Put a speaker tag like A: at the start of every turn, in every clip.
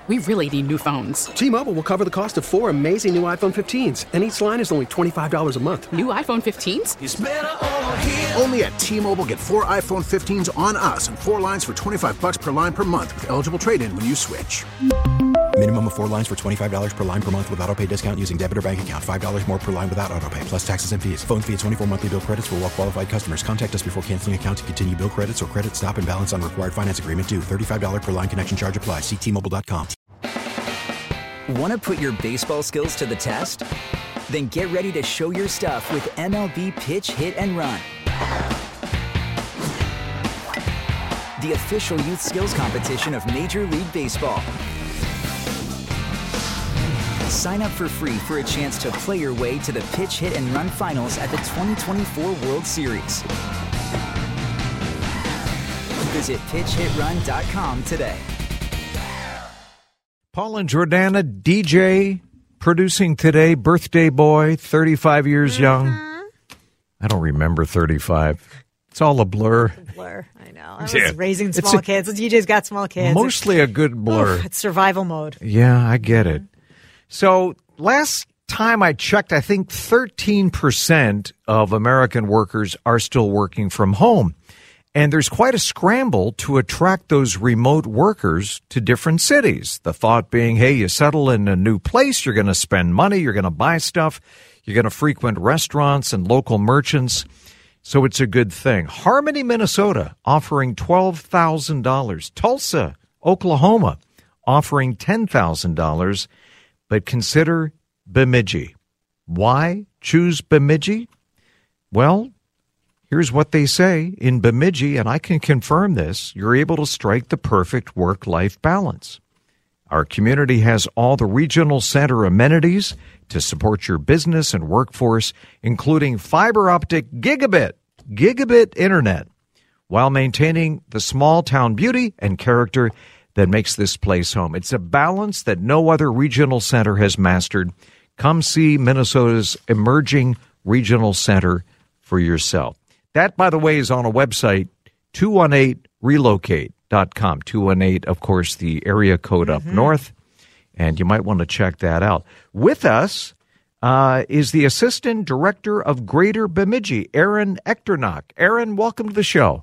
A: We really need new phones.
B: T-Mobile will cover the cost of 4 amazing new iPhone 15s, and each line is only $25 a month.
A: New iPhone 15s?
C: It's better over here.
D: Only at T-Mobile, get 4 iPhone 15s on us and 4 lines for $25 per line per month with eligible trade-in when you switch.
E: Minimum of 4 lines for $25 per line per month with autopay discount using debit or bank account. $5 more per line without autopay, plus taxes and fees. Phone fee at 24 monthly bill credits for well-qualified customers. Contact us before canceling account to continue bill credits or credit stop and balance on required finance agreement due. $35 per line connection charge applies. See T-Mobile.com.
F: Want to put your baseball skills to the test? Then get ready to show your stuff with MLB Pitch, Hit, and Run. The official youth skills competition of Major League Baseball. Sign up for free for a chance to play your way to the Pitch, Hit, and Run finals at the 2024 World Series. Visit pitchhitrun.com today.
G: Paul and Jordana, DJ, producing today, birthday boy, 35 years young. I don't remember 35. It's all a blur.
H: I know. I was raising small kids. DJ's got small kids.
G: Mostly a good blur.
H: It's survival mode.
G: Yeah, I get it. So last time I checked, I think 13% of American workers are still working from home. And there's quite a scramble to attract those remote workers to different cities. The thought being, hey, you settle in a new place, you're going to spend money, you're going to buy stuff, you're going to frequent restaurants and local merchants. So it's a good thing. Harmony, Minnesota, offering $12,000. Tulsa, Oklahoma, offering $10,000. But consider Bemidji. Why choose Bemidji? Well, here's what they say in Bemidji, and I can confirm this. You're able to strike the perfect work-life balance. Our community has all the regional center amenities to support your business and workforce, including fiber optic gigabit internet, while maintaining the small-town beauty and character that makes this place home. It's a balance that no other regional center has mastered. Come see Minnesota's emerging regional center for yourself. That, by the way, is on a website, 218relocate.com. 218, of course, the area code up north, and you might want to check that out. With us is the Assistant Director of Greater Bemidji, Erin Echternock. Erin, welcome to the show.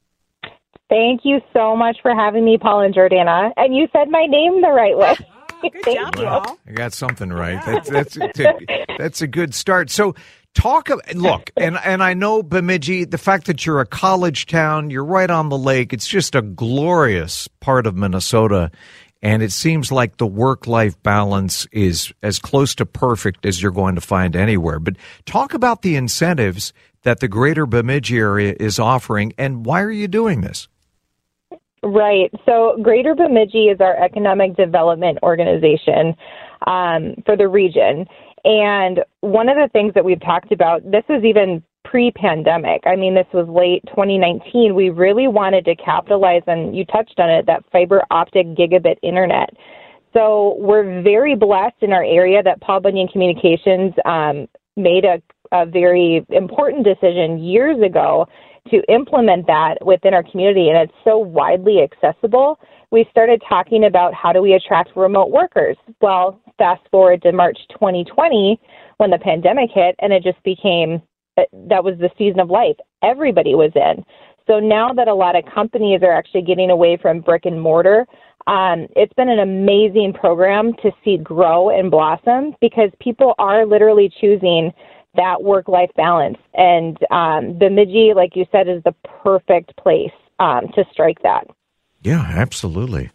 I: Thank you so much for having me, Paul and Jordana. And you said my name the right way. Thank you.
G: I got something right. That's a good start. So look, and I know Bemidji, the fact that you're a college town, you're right on the lake, it's just a glorious part of Minnesota. And it seems like the work-life balance is as close to perfect as you're going to find anywhere. But talk about the incentives that the Greater Bemidji area is offering, and why are you doing this?
I: Right. So Greater Bemidji is our economic development organization for the region. And one of the things that we've talked about, this is even pre-pandemic. I mean, this was late 2019. We really wanted to capitalize on, you touched on it, that fiber optic gigabit internet. So we're very blessed in our area that Paul Bunyan Communications made a very important decision years ago to implement that within our community, and it's so widely accessible. We started talking about how do we attract remote workers. Well, fast forward to March 2020 when the pandemic hit, and it just became, that was the season of life. Everybody was in. So now that a lot of companies are actually getting away from brick and mortar, it's been an amazing program to see grow and blossom because people are literally choosing that work-life balance. And Bemidji, like you said, is the perfect place to strike that.
G: Yeah, absolutely.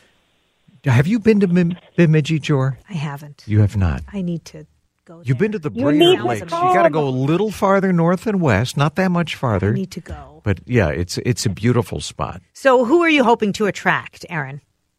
G: Have you been to Bemidji, Jor?
H: I haven't.
G: You have not?
H: I need to go there.
G: You've been to the Brainerd Lakes. You got to go a little farther north and west, not that much farther.
H: I need to go.
G: But yeah, it's a beautiful spot.
H: So who are you hoping to attract, Erin?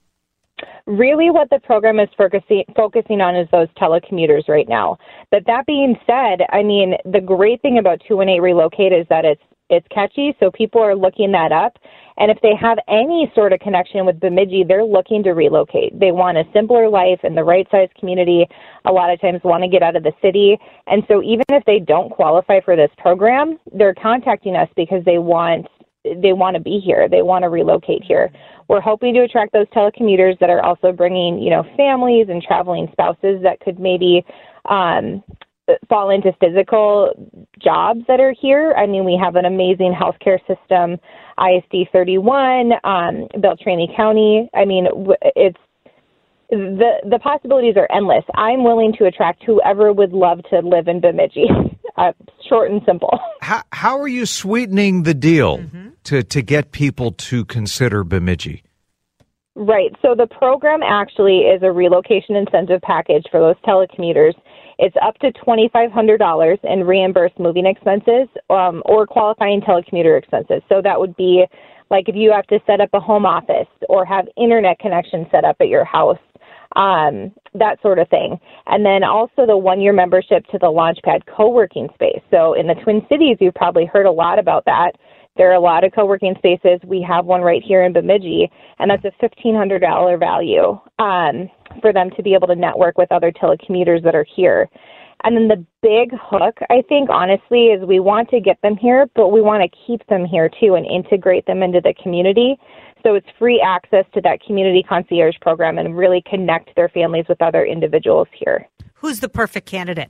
I: Really what the program is focusing on is those telecommuters right now. But that being said, I mean, the great thing about 218 Relocate is that it's catchy, so people are looking that up. And if they have any sort of connection with Bemidji, they're looking to relocate. They want a simpler life in the right-sized community, a lot of times want to get out of the city. And so even if they don't qualify for this program, they're contacting us because they want they want to be here. They want to relocate here. We're hoping to attract those telecommuters that are also bringing, families and traveling spouses that could maybe fall into physical jobs that are here. I mean, we have an amazing healthcare system, ISD 31, Beltrami County. I mean, it's the possibilities are endless. I'm willing to attract whoever would love to live in Bemidji. Short and simple.
G: How are you sweetening the deal to get people to consider Bemidji?
I: Right. So the program actually is a relocation incentive package for those telecommuters. It's up to $2,500 in reimbursed moving expenses or qualifying telecommuter expenses. So that would be like if you have to set up a home office or have internet connection set up at your house, that sort of thing. And then also the 1-year membership to the Launchpad co-working space. So in the Twin Cities, you've probably heard a lot about that. There are a lot of co-working spaces. We have one right here in Bemidji, and that's a $1,500 value for them to be able to network with other telecommuters that are here. And then the big hook, I think, honestly, is we want to get them here, but we want to keep them here, too, and integrate them into the community. So it's free access to that community concierge program and really connect their families with other individuals here.
H: Who's the perfect candidate?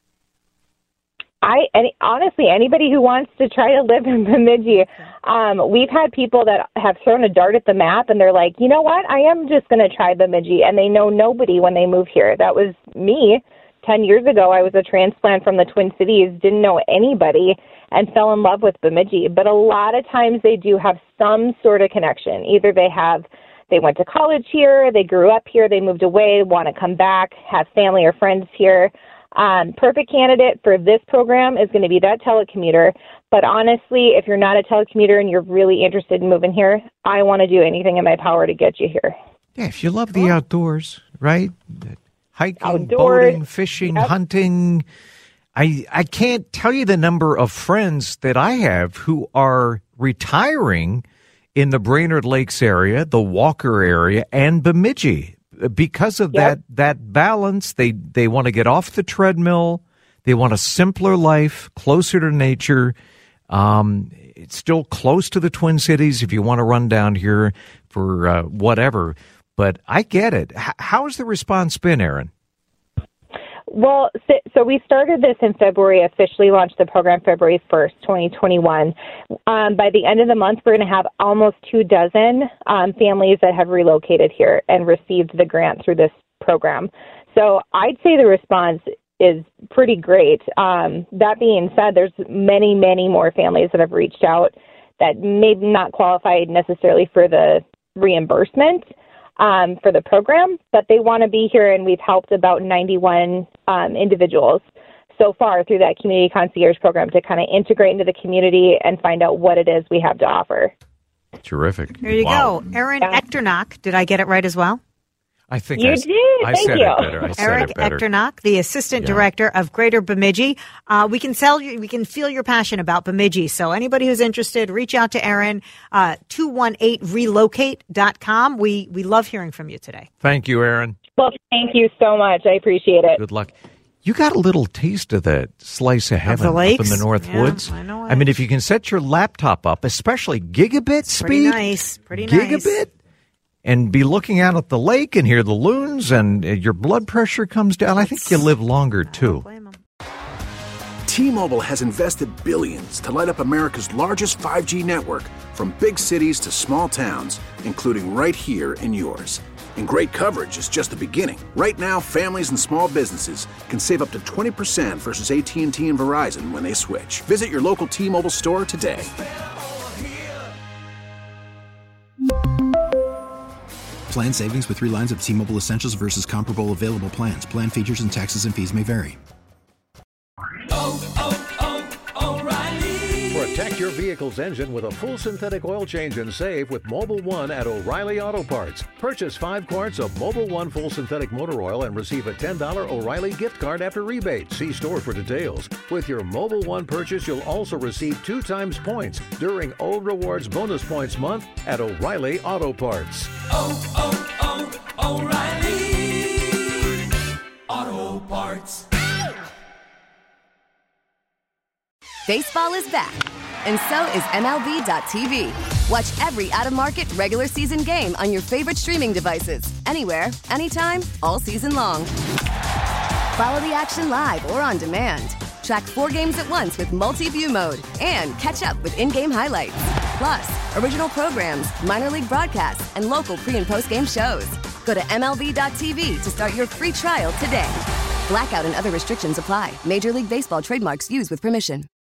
I: Honestly, anybody who wants to try to live in Bemidji. We've had people that have thrown a dart at the map, and they're like, you know what, I am just going to try Bemidji, and they know nobody when they move here. That was me. 10 years ago, I was a transplant from the Twin Cities, didn't know anybody, and fell in love with Bemidji. But a lot of times they do have some sort of connection. Either they went to college here, they grew up here, they moved away, want to come back, have family or friends here. Perfect candidate for this program is going to be that telecommuter. But honestly, if you're not a telecommuter and you're really interested in moving here, I want to do anything in my power to get you here.
G: Yeah, if you love the outdoors, right? Hiking,
I: Outdoors,
G: boating, fishing, hunting. I can't tell you the number of friends that I have who are retiring in the Brainerd Lakes area, the Walker area, and Bemidji. Because of that balance, they want to get off the treadmill. They want a simpler life, closer to nature. It's still close to the Twin Cities if you want to run down here for whatever. But I get it. How has the response been, Erin?
I: Well, so we started this in February, officially launched the program February 1st, 2021. By the end of the month, we're going to have almost 24 families that have relocated here and received the grant through this program. So I'd say the response is pretty great. That being said, there's many, many more families that have reached out that may not qualify necessarily for the reimbursement for the program, but they want to be here, and we've helped about 91 individuals so far through that community concierge program to kind of integrate into the community and find out what it is we have to offer.
G: Terrific.
H: There you go. Erin Echternock. Did I get it right as well?
G: I think
I: you did.
G: I said it better.
H: Eric Echternock, the Assistant Director of Greater Bemidji. We can feel your passion about Bemidji. So anybody who's interested, reach out to Erin, 218relocate.com. We love hearing from you today.
G: Thank you, Erin.
I: Well, thank you so much. I appreciate it.
G: Good luck. You got a little taste of that slice of heaven up in the North Woods.
H: I know.
G: I mean, if you can set your laptop up, especially gigabit speed.
H: Pretty nice.
G: Gigabit. And be looking out at the lake and hear the loons, and your blood pressure comes down. I think you live longer, too.
D: T-Mobile has invested billions to light up America's largest 5G network, from big cities to small towns, including right here in yours. And great coverage is just the beginning. Right now, families and small businesses can save up to 20% versus AT&T and Verizon when they switch. Visit your local T-Mobile store today.
E: Plan savings with 3 lines of T-Mobile Essentials versus comparable available plans. Plan features and taxes and fees may vary.
C: Protect your vehicle's engine with a full synthetic oil change and save with Mobil 1 at O'Reilly Auto Parts. Purchase 5 quarts of Mobil 1 full synthetic motor oil and receive a $10 O'Reilly gift card after rebate. See store for details. With your Mobil 1 purchase, you'll also receive 2 times points during O Rewards Bonus Points Month at O'Reilly Auto Parts.
J: O'Reilly Auto Parts.
K: Baseball is back, and so is MLB.tv. Watch every out-of-market, regular season game on your favorite streaming devices, anywhere, anytime, all season long. Follow the action live or on demand. Track 4 games at once with multi-view mode and catch up with in-game highlights. Plus, original programs, minor league broadcasts, and local pre- and post-game shows. Go to MLB.tv to start your free trial today. Blackout and other restrictions apply. Major League Baseball trademarks used with permission.